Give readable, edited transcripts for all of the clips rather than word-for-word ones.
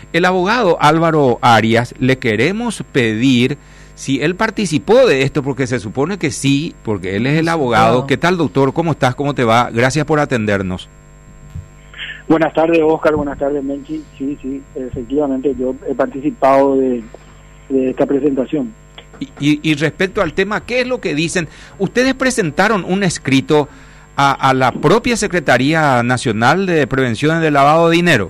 El abogado Álvaro Arias, le queremos pedir si él participó de esto, porque se supone que sí, porque él es el abogado. ¿Qué tal, doctor? ¿Cómo estás? ¿Cómo te va? Gracias por atendernos. Buenas tardes, Oscar. Buenas tardes, Menchi. Sí, efectivamente yo he participado de esta presentación. Y respecto al tema, ¿qué es lo que dicen? Ustedes presentaron un escrito a la propia Secretaría Nacional de Prevención del Lavado de Dinero.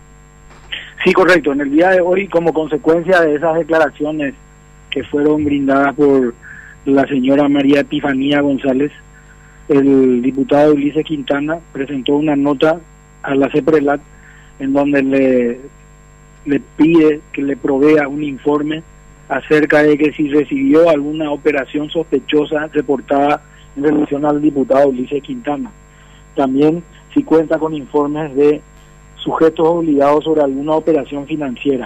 Sí, correcto. En el día de hoy, como consecuencia de esas declaraciones que fueron brindadas por la señora María Epifanía González, el diputado Ulises Quintana presentó una nota a la CEPRELAT en donde le pide que le provea un informe acerca de que si recibió alguna operación sospechosa reportada en relación al diputado Ulises Quintana. También si cuenta con informes de sujetos obligados sobre alguna operación financiera,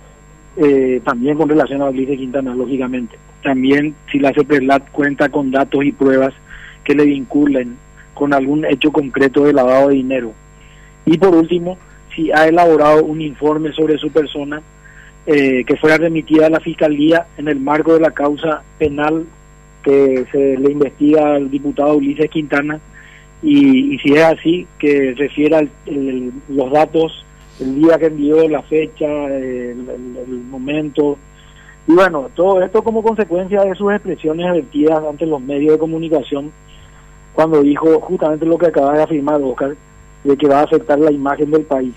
también con relación a Ulises Quintana, lógicamente. También si la CEPRELAT cuenta con datos y pruebas que le vinculen con algún hecho concreto de lavado de dinero. Y por último, si ha elaborado un informe sobre su persona que fuera remitida a la Fiscalía en el marco de la causa penal que se le investiga al diputado Ulises Quintana, y si es así, que refiera los datos, el día que envió, la fecha, el momento, y bueno, todo esto como consecuencia de sus expresiones vertidas ante los medios de comunicación, cuando dijo justamente lo que acaba de afirmar, Oscar, de que va a afectar la imagen del país.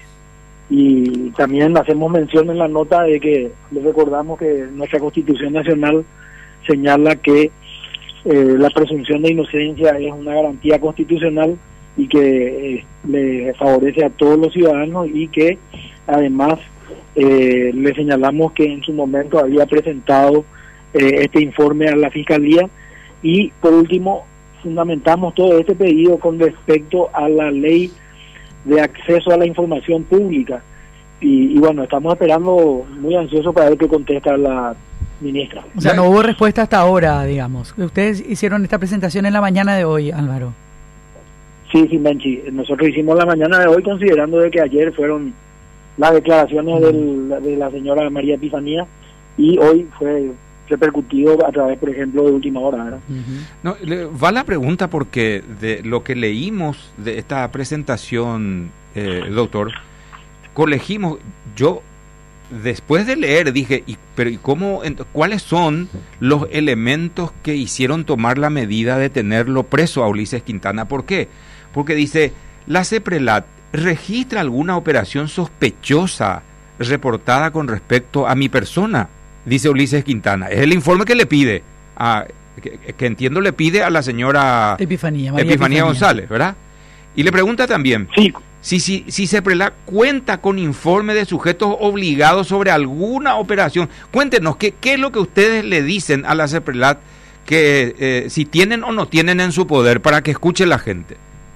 Y también hacemos mención en la nota de que les recordamos que nuestra Constitución Nacional señala que la presunción de inocencia es una garantía constitucional y que le favorece a todos los ciudadanos, y que además le señalamos que en su momento había presentado este informe a la Fiscalía. Y por último, fundamentamos todo este pedido con respecto a la ley de acceso a la información pública, y bueno, estamos esperando muy ansiosos para ver qué contesta la ministra. O sea, no hubo respuesta hasta ahora, digamos. Ustedes hicieron esta presentación en la mañana de hoy, Álvaro. Sí, Menchi, nosotros hicimos la mañana de hoy considerando de que ayer fueron las declaraciones de la señora María Epifanía, y hoy fue repercutido a través, por ejemplo, de Última Hora, ¿verdad? No, va la pregunta porque de lo que leímos de esta presentación, doctor, colegimos, yo después de leer dije, pero ¿cuáles son los elementos que hicieron tomar la medida de tenerlo preso a Ulises Quintana? ¿Por qué? Porque dice, la CEPRELAT registra alguna operación sospechosa reportada con respecto a mi persona, dice Ulises Quintana. Es el informe que le pide, que entiendo le pide a la señora Epifanía González, ¿verdad? Y le pregunta también si CEPRELAT cuenta con informe de sujetos obligados sobre alguna operación. Cuéntenos, ¿qué es lo que ustedes le dicen a la CEPRELAT, que si tienen o no tienen en su poder, para que escuche la gente?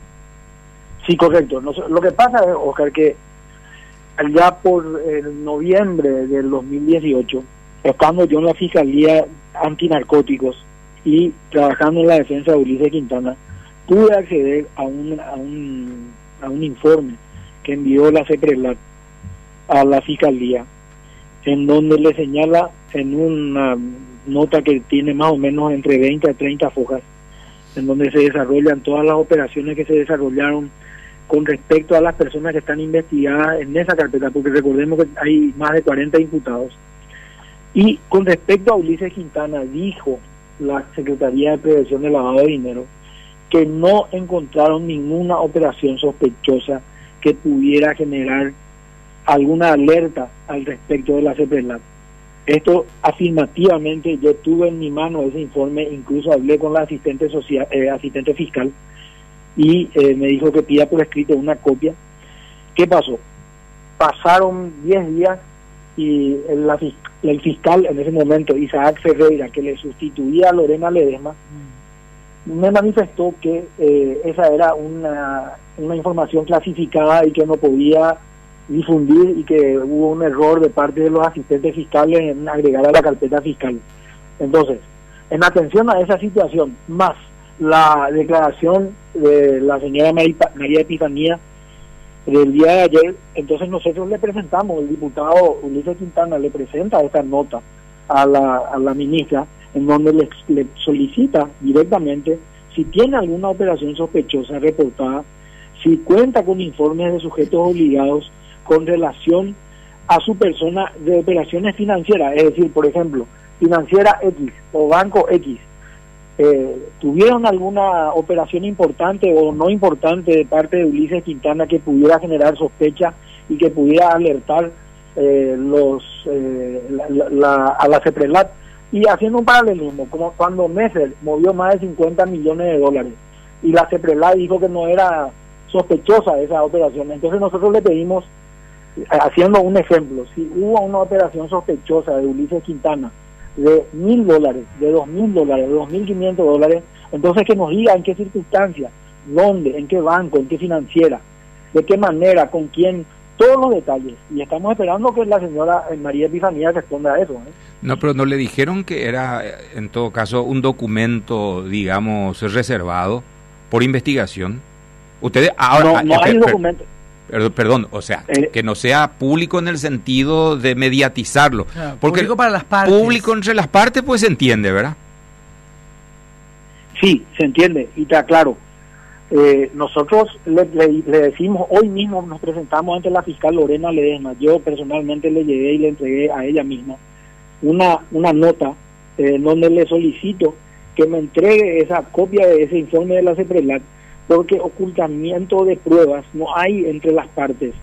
Sí, correcto. Lo que pasa es, Oscar, que allá por noviembre del 2018, estando yo en la Fiscalía Antinarcóticos y trabajando en la defensa de Ulises Quintana, pude acceder a un informe que envió la CEPRELAT a la Fiscalía, en donde le señala en una nota que tiene más o menos entre 20 a 30 fojas, en donde se desarrollan todas las operaciones que se desarrollaron con respecto a las personas que están investigadas en esa carpeta, porque recordemos que hay más de 40 imputados. Y con respecto a Ulises Quintana, dijo la Secretaría de Prevención del Lavado de Dinero que no encontraron ninguna operación sospechosa que pudiera generar alguna alerta al respecto de la CEPRELAT. Esto afirmativamente, yo tuve en mi mano ese informe, incluso hablé con la asistente fiscal, y me dijo que pida por escrito una copia. ¿Qué pasó? Pasaron 10 días y el fiscal en ese momento, Isaac Ferreira, que le sustituía a Lorena Ledesma, me manifestó que esa era una información clasificada y que no podía difundir, y que hubo un error de parte de los asistentes fiscales en agregar a la carpeta fiscal. Entonces, en atención a esa situación, más la declaración de la señora María Epifanía, del día de ayer. Entonces nosotros le presentamos, el diputado Ulises Quintana le presenta esta nota a la ministra, en donde le solicita directamente si tiene alguna operación sospechosa reportada, si cuenta con informes de sujetos obligados con relación a su persona de operaciones financieras, es decir, por ejemplo, financiera X o banco X, tuvieron alguna operación importante o no importante de parte de Ulises Quintana que pudiera generar sospecha y que pudiera alertar a la CEPRELAT. Y haciendo un paralelismo, como cuando Messer movió más de 50 millones de dólares y la CEPRELAT dijo que no era sospechosa esa operación, entonces nosotros le pedimos, haciendo un ejemplo, si hubo una operación sospechosa de Ulises Quintana de $1,000, de $2,000, de $2,500, entonces que nos diga en qué circunstancias, dónde, en qué banco, en qué financiera, de qué manera, con quién, todos los detalles. Y estamos esperando que la señora María Epifanía responda a eso. No, pero no le dijeron que era, en todo caso, un documento, digamos, reservado por investigación. Ustedes ahora... No hay documento. Perdón, o sea, que no sea público en el sentido de mediatizarlo. Claro, porque público para las partes. Público entre las partes, pues se entiende, ¿verdad? Sí, se entiende, y está claro. Nosotros le decimos, hoy mismo nos presentamos ante la fiscal Lorena Ledesma, yo personalmente le llegué y le entregué a ella misma una nota donde le solicito que me entregue esa copia de ese informe de la CEPRELAT, porque ocultamiento de pruebas no hay entre las partes.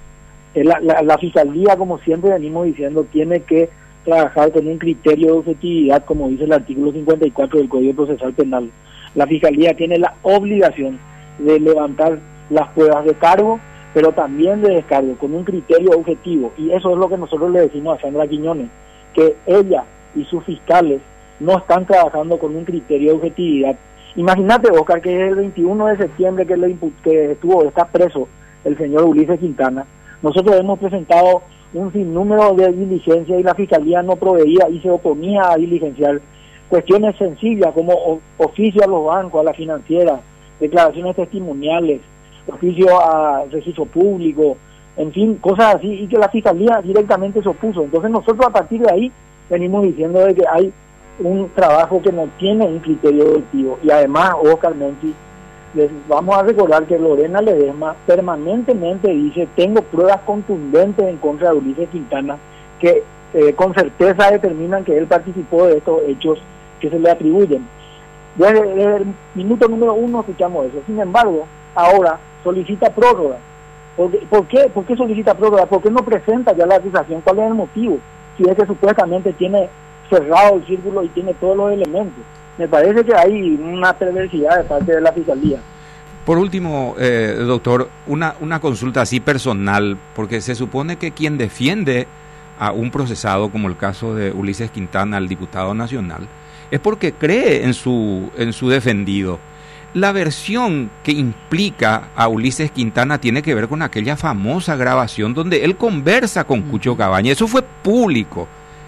La fiscalía, como siempre venimos diciendo, tiene que trabajar con un criterio de objetividad, como dice el artículo 54 del Código Procesal Penal. La fiscalía tiene la obligación de levantar las pruebas de cargo, pero también de descargo, con un criterio objetivo, y eso es lo que nosotros le decimos a Sandra Quiñones, que ella y sus fiscales no están trabajando con un criterio de objetividad. Imagínate, Oscar, que es el 21 de septiembre que está preso el señor Ulises Quintana. Nosotros hemos presentado un sinnúmero de diligencias y la fiscalía no proveía y se oponía a diligenciar cuestiones sencillas como oficio a los bancos, a la financiera, declaraciones testimoniales, oficio a registro público, en fin, cosas así, y que la fiscalía directamente se opuso. Entonces nosotros a partir de ahí venimos diciendo de que hay un trabajo que no tiene un criterio objetivo. Y además, Oscar Menchi, les vamos a recordar que Lorena Ledesma permanentemente dice: tengo pruebas contundentes en contra de Ulises Quintana que con certeza determinan que él participó de estos hechos que se le atribuyen. Desde el minuto número 1 escuchamos eso. Sin embargo, ahora solicita prórroga. ¿Por qué solicita prórroga? ¿Por qué no presenta ya la acusación? ¿Cuál es el motivo? Si es que supuestamente tiene cerrado el círculo y tiene todos los elementos. Me parece que hay una perversidad de parte de la fiscalía. Por último, doctor, una consulta así personal, porque se supone que quien defiende a un procesado, como el caso de Ulises Quintana, el diputado nacional, es porque cree en su defendido. La versión que implica a Ulises Quintana tiene que ver con aquella famosa grabación donde él conversa con Cucho Cabañas. Eso fue público.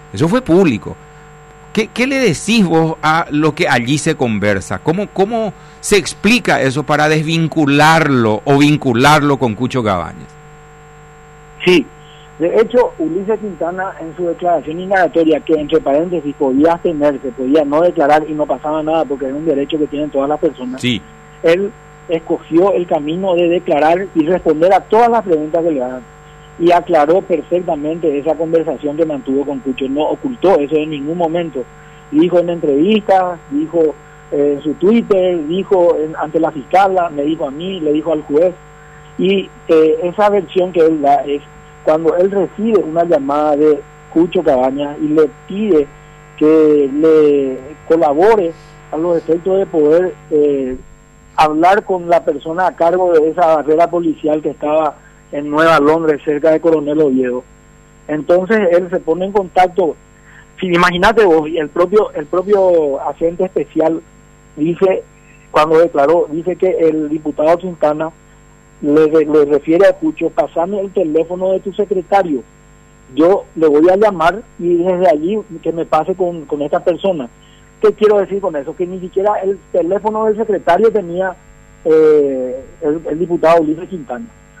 ¿Qué le decís vos a lo que allí se conversa? ¿Cómo se explica eso para desvincularlo o vincularlo con Cucho Cabañas? Sí, de hecho, Ulises Quintana en su declaración indagatoria, que entre paréntesis podía abstenerse, podía no declarar y no pasaba nada porque es un derecho que tienen todas las personas, sí, él escogió el camino de declarar y responder a todas las preguntas que le hagan. Y aclaró perfectamente esa conversación que mantuvo con Cucho, no ocultó eso en ningún momento. Dijo en entrevistas, dijo en su Twitter, dijo ante la fiscala, me dijo a mí, le dijo al juez. Y esa versión que él da es cuando él recibe una llamada de Cucho Cabañas y le pide que le colabore a los efectos de poder hablar con la persona a cargo de esa barrera policial que estaba en Nueva Londres, cerca de Coronel Oviedo. Entonces él se pone en contacto. Si imagínate vos, el propio agente especial dice, cuando declaró, dice que el diputado Quintana le refiere a Cucho: pasame el teléfono de tu secretario, yo le voy a llamar y desde allí que me pase con esta persona. ¿Qué quiero decir con eso? Que ni siquiera el teléfono del secretario tenía el diputado Ulises Quintana.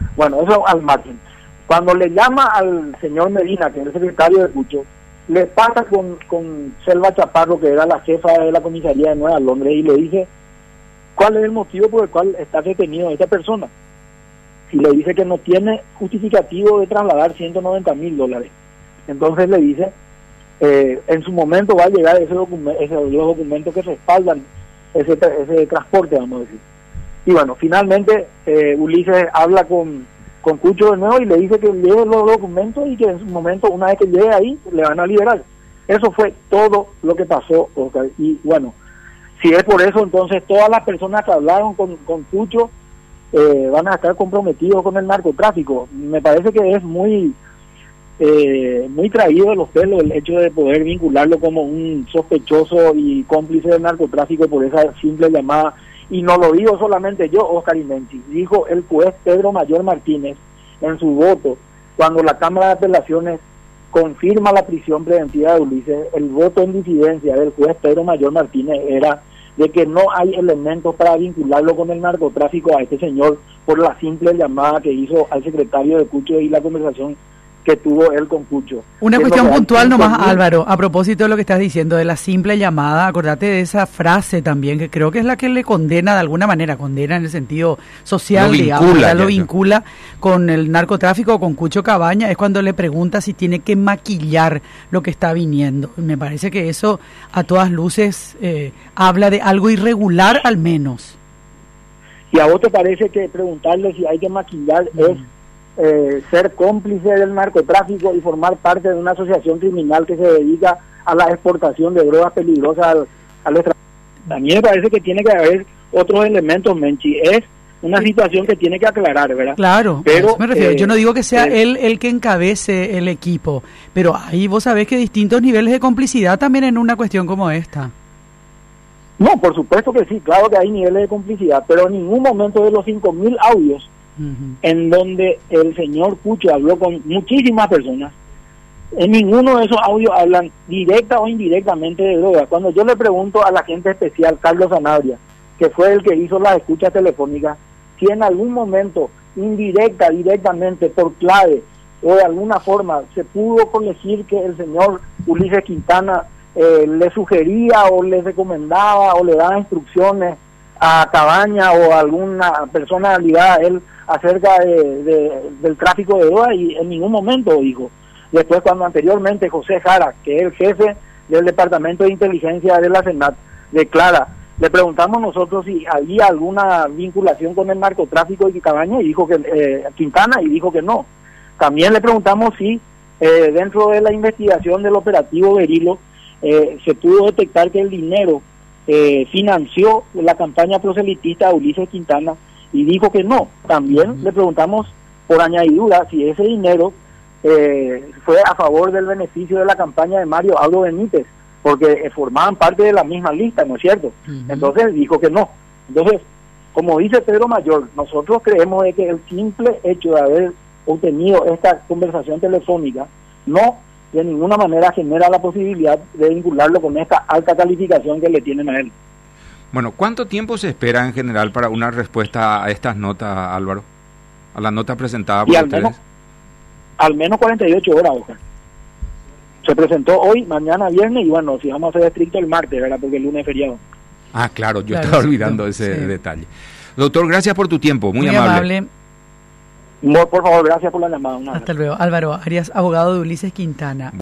Bueno, eso al margen. Cuando le llama al señor Medina, que es el secretario de Cucho, le pasa con Selva Chaparro, que era la jefa de la comisaría de Nueva Londres, y le dice cuál es el motivo por el cual está detenido esta persona. Y le dice que no tiene justificativo de trasladar $190,000. Entonces le dice, en su momento va a llegar los documentos que respaldan ese transporte, vamos a decir. Y bueno, finalmente Ulises habla con Cucho de nuevo y le dice que lleve los documentos y que en su momento, una vez que llegue ahí, le van a liberar. Eso fue todo lo que pasó, Oscar. Y bueno, si es por eso, entonces todas las personas que hablaron con Cucho van a estar comprometidos con el narcotráfico. Me parece que es muy traído de los pelos el hecho de poder vincularlo como un sospechoso y cómplice del narcotráfico por esa simple llamada. Y no lo digo solamente yo, Oscar Imenchi, dijo el juez Pedro Mayor Martínez en su voto, cuando la Cámara de Apelaciones confirma la prisión preventiva de Ulises, el voto en disidencia del juez Pedro Mayor Martínez era de que no hay elementos para vincularlo con el narcotráfico a este señor por la simple llamada que hizo al secretario de Cucho y la conversación que tuvo él con Cucho. Una cuestión puntual nomás, Álvaro, a propósito de lo que estás diciendo, de la simple llamada, acordate de esa frase también, que creo que es la que le condena de alguna manera, condena en el sentido social, lo vincula con el narcotráfico, con Cucho Cabaña, es cuando le pregunta si tiene que maquillar lo que está viniendo. Me parece que eso a todas luces habla de algo irregular al menos. ¿Y a vos te parece que preguntarle si hay que maquillar es ser cómplice del narcotráfico y formar parte de una asociación criminal que se dedica a la exportación de drogas peligrosas al extranjero? También me parece que tiene que haber otros elementos, Menchi. Es una situación que tiene que aclarar, ¿verdad? Claro, pero, a eso me refiero. Yo no digo que sea él el que encabece el equipo, pero ahí vos sabés que distintos niveles de complicidad también en una cuestión como esta. No, por supuesto que sí, claro que hay niveles de complicidad, pero en ningún momento de los 5.000 audios en donde el señor Cucho habló con muchísimas personas, en ninguno de esos audios hablan directa o indirectamente de droga. Cuando yo le pregunto al agente especial Carlos Sanabria, que fue el que hizo las escuchas telefónicas, si en algún momento directamente por clave o de alguna forma se pudo colegir que el señor Ulises Quintana le sugería o le recomendaba o le daba instrucciones a Cabaña o a alguna persona ligada a él acerca del tráfico de drogas, y en ningún momento dijo. Después, cuando anteriormente José Jara, que es el jefe del Departamento de Inteligencia de la Senat, declara, le preguntamos nosotros si había alguna vinculación con el narcotráfico de Cabaña, y dijo que Quintana, y dijo que no. También le preguntamos si dentro de la investigación del operativo Berilo se pudo detectar que el dinero financió la campaña proselitista de Ulises Quintana, y dijo que no. También le preguntamos por añadidura si ese dinero fue a favor del beneficio de la campaña de Mario Abdo Benítez, porque formaban parte de la misma lista, ¿no es cierto? Entonces dijo que no. Entonces, como dice Pedro Mayor, nosotros creemos de que el simple hecho de haber obtenido esta conversación telefónica no de ninguna manera genera la posibilidad de vincularlo con esta alta calificación que le tienen a él. Bueno, ¿cuánto tiempo se espera en general para una respuesta a estas notas, Álvaro? A la nota presentada por ustedes. Al menos 48 horas, Oscar. Se presentó hoy, mañana viernes, y bueno, si vamos a ser estrictos el martes, ¿verdad? Porque el lunes es feriado. Ah, claro, yo estaba olvidando ese detalle. Doctor, gracias por tu tiempo, muy amable. No, por favor, gracias por la llamada. Hasta luego. Álvaro Arias, abogado de Ulises Quintana.